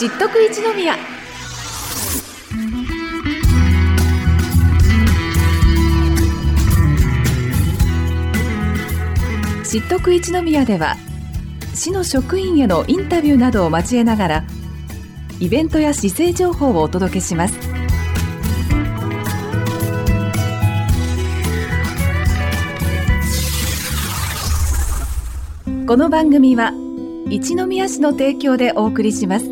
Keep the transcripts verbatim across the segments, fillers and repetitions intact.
知っとく一宮。知っとく一宮では、市の職員へのインタビューなどを交えながらイベントや市政情報をお届けします。この番組は一宮市の提供でお送りします。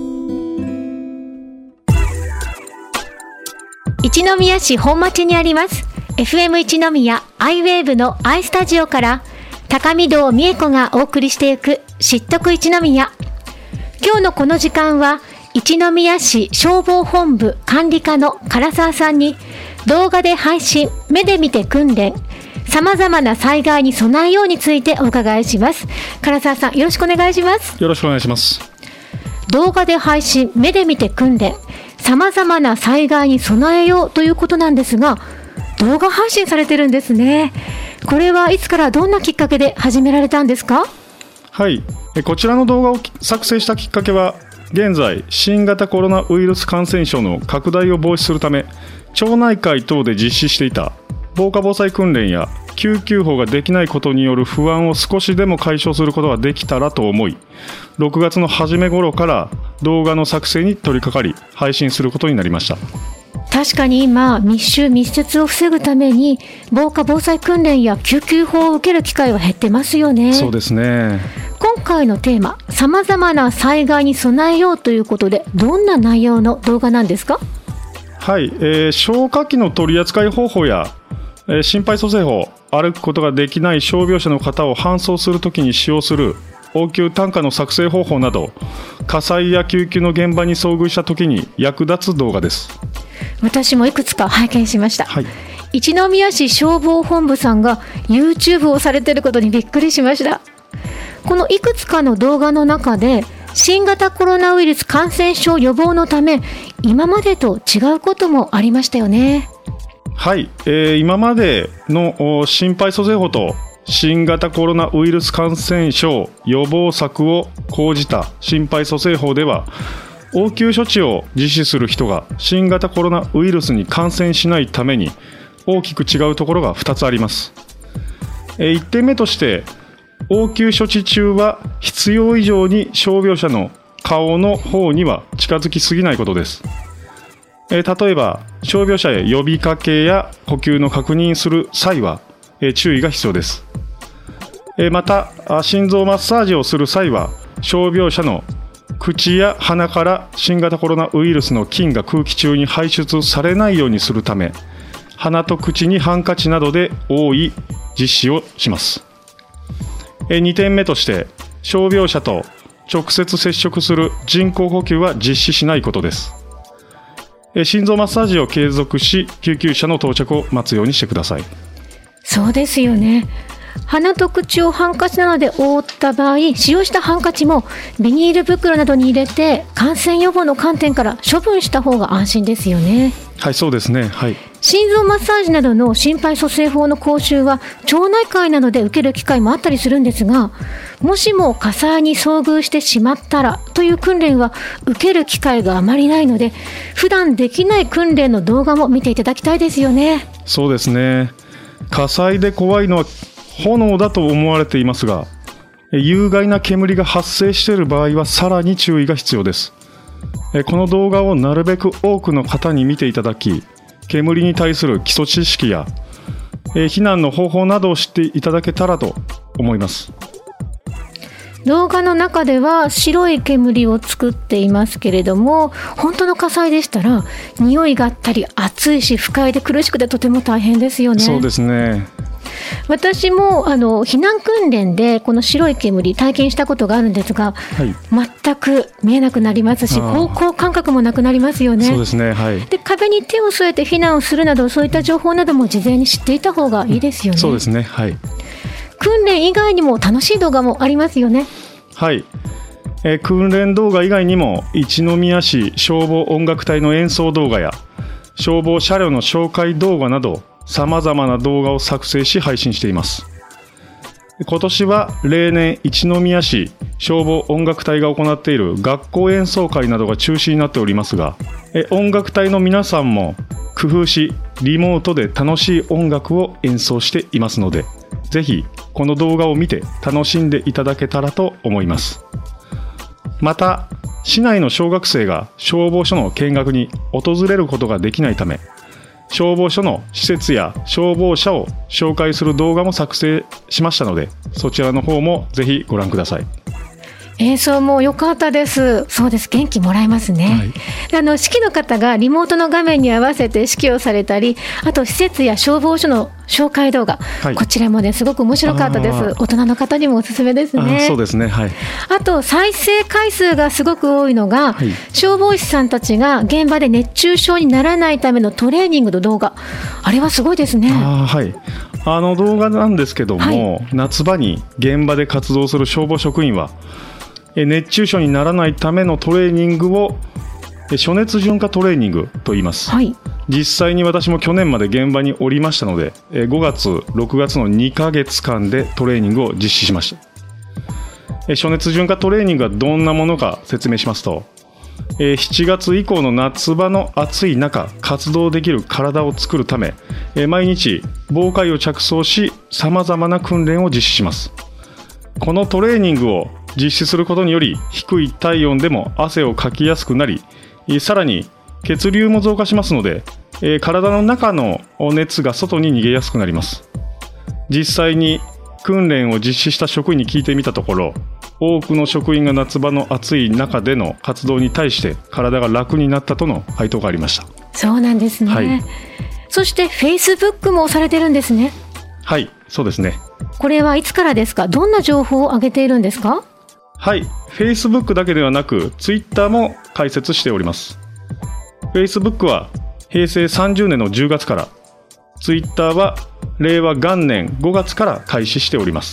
一宮市本町にあります エフエム 一宮アイウェーブの アイスタジオから高見堂美恵子がお送りしていく知っとく一宮。今日のこの時間は一宮市消防本部管理課の唐沢さんに動画で配信、目で見て訓練、さまざまな災害に備えようについてお伺いします。唐沢さん、よろしくお願いします。 よろしくお願いします。 動画で配信、目で見て訓練、さまざまな災害に備えようということなんですが、動画配信されてるんですね。これはいつからどんなきっかけで始められたんですか？ はい、こちらの動画を作成したきっかけは、現在新型コロナウイルス感染症の拡大を防止するため町内会等で実施していた防火防災訓練や救急法ができないことによる不安を少しでも解消することができたらと思い、ろくがつの初め頃から動画の作成に取り掛かり配信することになりました。 確かに今、密集密接を防ぐために防火防災訓練や救急法を受ける機会は減ってますよね。 そうですね。 今回のテーマ、さまざまな災害に備えようということで、どんな内容の動画なんですか？ はい、えー、消火器の取り扱い方法や、えー、心肺蘇生法、歩くことができない傷病者の方を搬送するときに使用する応急担架の作成方法など、火災や救急の現場に遭遇したときに役立つ動画です。 私もいくつか拝見しました、 はい、 一宮市消防本部さんが YouTube をされていることにびっくりしました。このいくつかの動画の中で、新型コロナウイルス感染症予防のため今までと違うこともありましたよね。 はい、えー、今までの心肺蘇生法と新型コロナウイルス感染症予防策を講じた心肺蘇生法では、応急処置を実施する人が新型コロナウイルスに感染しないために大きく違うところがふたつあります。えー、いってんめとして、応急処置中は必要以上に傷病者の顔の方には近づきすぎないことです。えー、例えば傷病者へ呼びかけや呼吸の確認する際は、えー、注意が必要です。えー、また心臓マッサージをする際は、傷病者の口や鼻から新型コロナウイルスの菌が空気中に排出されないようにするため、鼻と口にハンカチなどで覆い実施をします。にてんめとして、傷病者と直接接触する人工呼吸は実施しないことです。心臓マッサージを継続し、救急車の到着を待つようにしてください。 そうですよね。鼻と口をハンカチなどで覆った場合、使用したハンカチもビニール袋などに入れて感染予防の観点から処分した方が安心ですよね。 はい、そうですね。はい、 心臓マッサージなどの心肺蘇生法の講習は町内会などで受ける機会もあったりするんですが、もしも火災に遭遇してしまったらという訓練は受ける機会があまりないので、普段できない訓練の動画も見ていただきたいですよね。 そうですね。火災で怖いのは炎だと思われていますが、有害な煙が発生している場合はさらに注意が必要です。この動画をなるべく多くの方に見ていただき、煙に対する基礎知識や避難の方法などを知っていただけたらと思います。 動画の中では白い煙を作っていますけれども、本当の火災でしたら匂いがあったり暑いし不快で苦しくてとても大変ですよね。 そうですね。 私もあの避難訓練でこの白い煙体験したことがあるんですが、はい、全く見えなくなりますし、方向感覚もなくなりますよね。 そうですね、はい、 で壁に手を添えて避難をするなど、そういった情報なども事前に知っていた方がいいですよね。 そうですね、はい、 訓練以外にも楽しい動画もありますよね。 はい、えー、訓練動画以外にも一宮市消防音楽隊の演奏動画や消防車両の紹介動画など、さまざまな動画を作成し配信しています。 今年は例年一宮市消防音楽隊が行っている学校演奏会などが中止になっておりますが、え音楽隊の皆さんも工夫しリモートで楽しい音楽を演奏していますので、ぜひこの動画を見て楽しんでいただけたらと思います。また市内の小学生が消防署の見学に訪れることができないため、消防署の施設や消防車を紹介する動画も作成しましたので、そちらの方もぜひご覧ください。 演奏も良かったです。そうです、元気もらえますね、はい、あの指揮の方がリモートの画面に合わせて指揮をされたり、あと施設や消防署の紹介動画、はい、こちらもねすごく面白かったです。大人の方にもおすすめですね。 あ、そうですね、はい、 あと再生回数がすごく多いのが、はい、消防士さんたちが現場で熱中症にならないためのトレーニングの動画、あれはすごいですね。 あ、はい、あの動画なんですけども、はい、夏場に現場で活動する消防職員は熱中症にならないためのトレーニングを暑熱順化トレーニングと言います、はい、実際に私も去年まで現場におりましたので、ごがつろくがつのにかげつかんでトレーニングを実施しました。暑熱順化トレーニングはどんなものか説明しますと、しちがつ以降の夏場の暑い中活動できる体を作るため、毎日防寒衣を着装しさまざまな訓練を実施します。このトレーニングを実施することにより低い体温でも汗をかきやすくなり、さらに血流も増加しますので、体の中の熱が外に逃げやすくなります。実際に訓練を実施した職員に聞いてみたところ、多くの職員が夏場の暑い中での活動に対して体が楽になったとの回答がありました。 そうなんですね、はい、そして Facebook もされてるんですね。 はい、そうですね。 これはいつからですか？どんな情報を上げているんですか？ はい、Facebook だけではなく Twitter も開設しております。 Facebook はへいせいさんじゅうねんのじゅうがつから、 Twitter はれいわがんねんごがつから開始しております。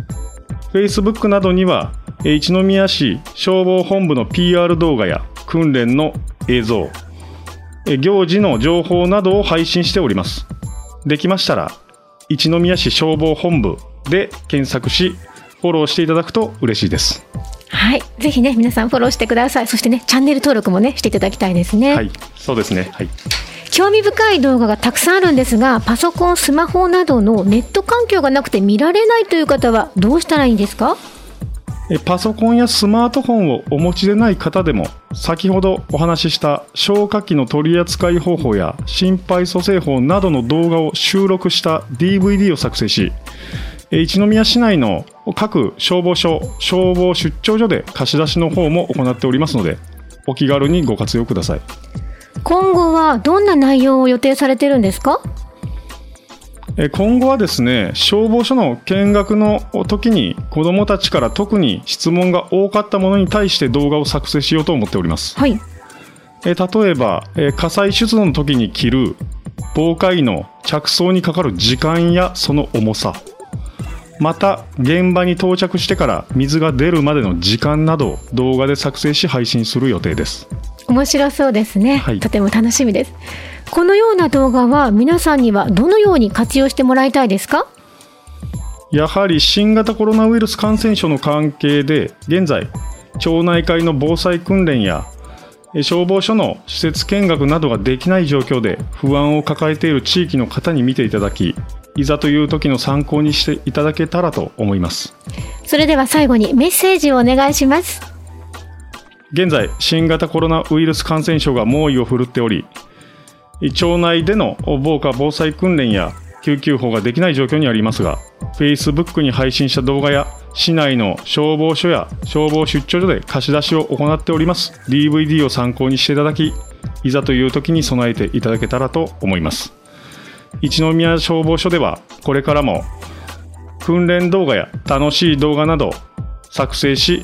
Facebook などには一宮市消防本部の ピーアール 動画や訓練の映像、行事の情報などを配信しております。できましたら一宮市消防本部で検索しフォローしていただくと嬉しいです。 はい、ぜひね皆さんフォローしてください。そしてねチャンネル登録もねしていただきたいですね。 はい、そうですね、はい、 興味深い動画がたくさんあるんですが、パソコン、スマホなどのネット環境がなくて見られないという方はどうしたらいいんですか？ パソコンやスマートフォンをお持ちでない方でも、先ほどお話しした消火器の取り扱い方法や心肺蘇生法などの動画を収録した ディーブイディー を作成し、一宮市内の各消防署、消防出張所で貸し出しの方も行っておりますので、お気軽にご活用ください。 今後はどんな内容を予定されているんですか？ 今後はですね、消防署の見学の時に子どもたちから特に質問が多かったものに対して動画を作成しようと思っております。はい、例えば火災出動の時に着る防火衣の着装にかかる時間やその重さ、また現場に到着してから水が出るまでの時間などを動画で作成し配信する予定です。 面白そうですね、はい、とても楽しみです。このような動画は皆さんにはどのように活用してもらいたいですか？ やはり新型コロナウイルス感染症の関係で現在町内会の防災訓練や消防署の施設見学などができない状況で不安を抱えている地域の方に見ていただき、いざという時の参考にしていただけたらと思います。 それでは最後にメッセージをお願いします。 現在新型コロナウイルス感染症が猛威を振るっており、町内での防火防災訓練や救急法ができない状況にありますが、 Facebook に配信した動画や市内の消防署や消防出張所で貸し出しを行っております ディーブイディー を参考にしていただき、いざという時に備えていただけたらと思います。一宮消防署ではこれからも訓練動画や楽しい動画など作成し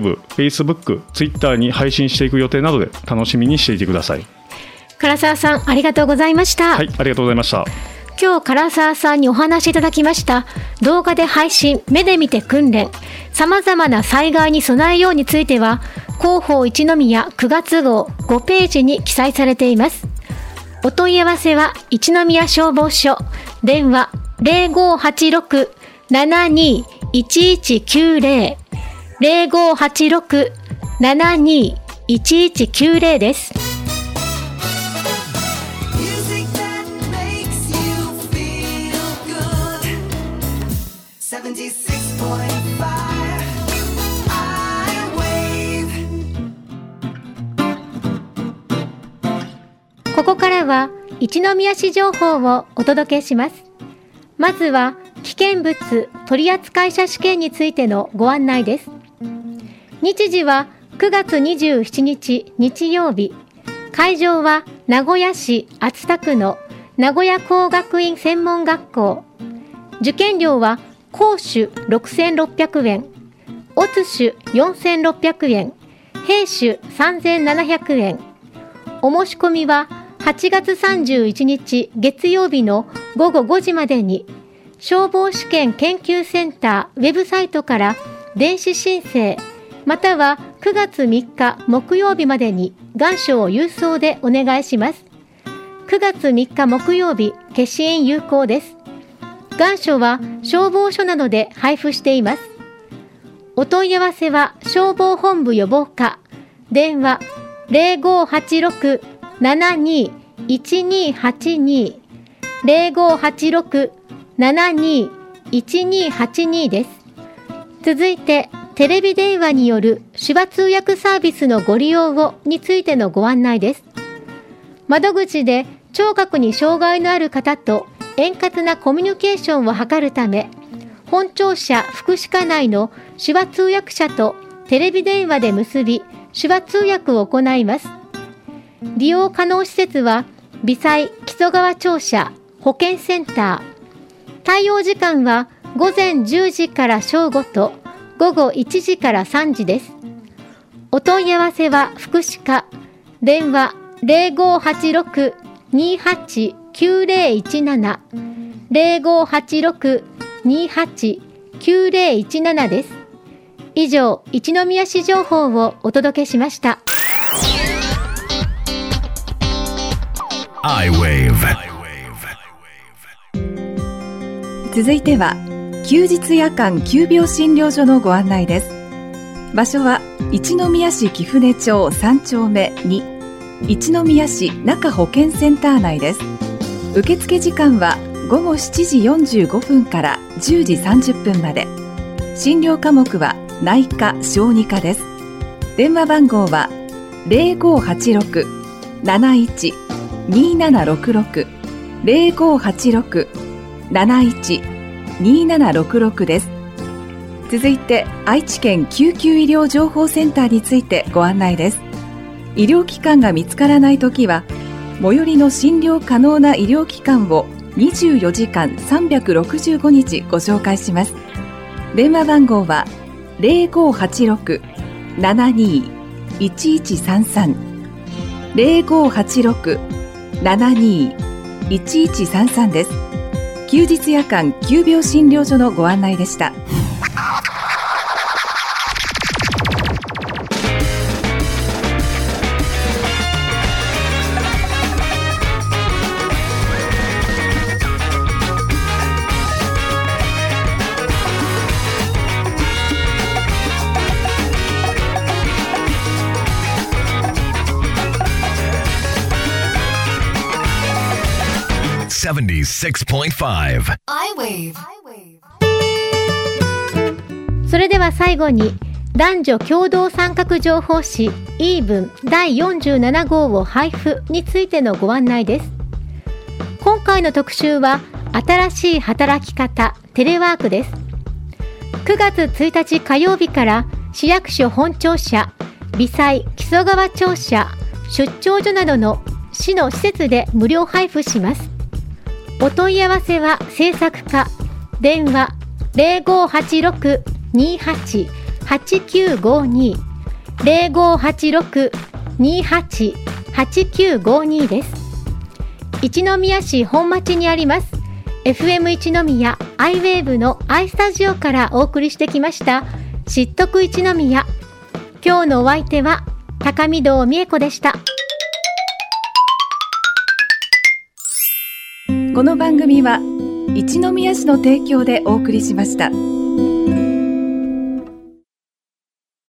YouTube、Facebook、Twitter に配信していく予定なので楽しみにしていてください。 唐沢さん、ありがとうございました。 はい、ありがとうございました。 今日唐沢さんにお話しいただきました動画で配信、目で見て訓練、さまざまな災害に備えようについては広報一宮くがつ号ごページに記載されています。お問い合わせは一宮消防署、電話 ゼロごはちろくななにいちいちきゅうゼロ ゼロごはちろく ななにいちいちきゅうゼロ です。ここからは一宮市情報をお届けします。まずは危険物取扱者試験についてのご案内です。日時はくがつにじゅうしちにち日曜日。会場は名古屋市熱田区の名古屋工学院専門学校。受験料は講手ろくせんろっぴゃくえん、乙手よんせんろっぴゃくえん、兵手さんぜんななひゃくえん。お申し込みははちがつさんじゅういちにち月曜日のごごごじまでに、消防試験研究センターウェブサイトから電子申請、またはくがつみっか木曜日までに願書を郵送でお願いします。くがつみっか木曜日、消印有効です。願書は消防署などで配布しています。お問い合わせは消防本部予防課、電話 ゼロごはちろく ななにいちにはちに ゼロごはちろく ななにいちにはちに です。続いてテレビ電話による手話通訳サービスのご利用をについてのご案内です。窓口で聴覚に障害のある方と円滑なコミュニケーションを図るため、本庁舎福祉課内の手話通訳者とテレビ電話で結び、手話通訳を行います。利用可能施設は微細木曽川庁舎保健センター。対応時間はごぜんじゅうじから正午とごごいちじからさんじです。お問い合わせは福祉課、電話 ゼロごはちろく にはちきゅうゼロいちなな ゼロごはちろく にはちきゅうゼロいちなな です。以上、一宮市情報をお届けしました。 アイウェーブ。 続いては休日夜間急病診療所のご案内です。場所は一宮市貴船町さんちょうめに、一宮市中保健センター内です。受付時間はごごしちじよんじゅうごふんからじゅうじさんじゅっぷんまで。診療科目は内科・小児科です。電話番号は ゼロごはちろく なないち にななろくろく ゼロごはちろく なないち にななろくろく です。続いて愛知県救急医療情報センターについてご案内です。医療機関が見つからないときは、最寄りの診療可能な医療機関をにじゅうよじかんさんびゃくろくじゅうごにちご紹介します。電話番号は ゼロごはちろく ななにいちいちさんさん ゼロごはちろく ななにいちいちさんさん です。休日夜間急病診療所のご案内でした。 ななじゅうろくてんご アイウェーブ。それでは最後に男女共同参画情報誌イーブンだいよんじゅうななごうを配布についてのご案内です。今回の特集は新しい働き方テレワークです。くがつついたち火曜日から市役所本庁舎、微細木曽川庁舎、出張所などの市の施設で無料配布します。お問い合わせは制作課、電話 ゼロごはちろく にはち はちきゅうごに ゼロごはちろく にはち はちきゅうごに です。一宮市本町にあります エフエム 一宮アイウェーブの i スタジオからお送りしてきました知っとく一宮。今日のお相手は高見堂美恵子でした。 この番組は一宮市の提供でお送りしました。